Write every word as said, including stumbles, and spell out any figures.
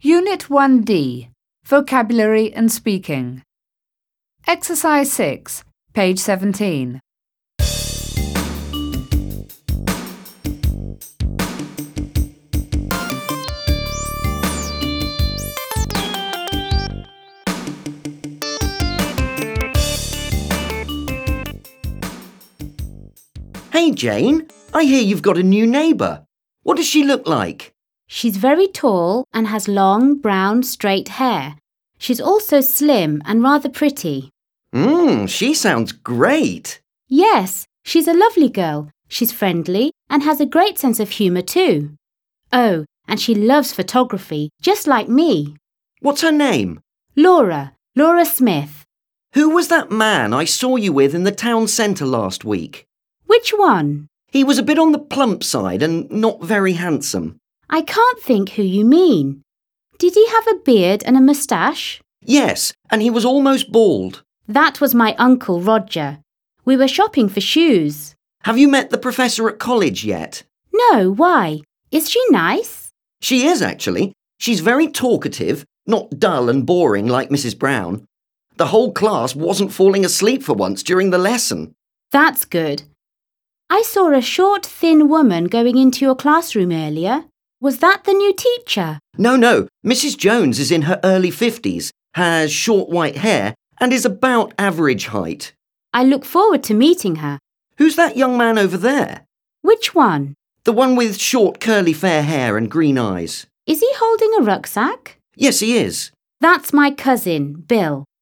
Unit one D, Vocabulary and Speaking. Exercise six, page seventeen. Hey Jane, I hear you've got a new neighbour. What does she look like? She's very tall and has long, brown, straight hair. She's also slim and rather pretty. Mmm, she sounds great. Yes, she's a lovely girl. She's friendly and has a great sense of humour too. Oh, and she loves photography, just like me. What's her name? Laura, Laura Smith. Who was that man I saw you with in the town centre last week? Which one? He was a bit on the plump side and not very handsome. I can't think who you mean. Did he have a beard and a moustache? Yes, and he was almost bald. That was my uncle Roger. We were shopping for shoes. Have you met the professor at college yet? No, why? Is she nice? She is, actually. She's very talkative, not dull and boring like Missus Brown. The whole class wasn't falling asleep for once during the lesson. That's good. I saw a short, thin woman going into your classroom earlier. Was that the new teacher? No, no. Missus Jones is in her early fifties, has short white hair, and is about average height. I look forward to meeting her. Who's that young man over there? Which one? The one with short curly fair hair and green eyes. Is he holding a rucksack? Yes, he is. That's my cousin, Bill.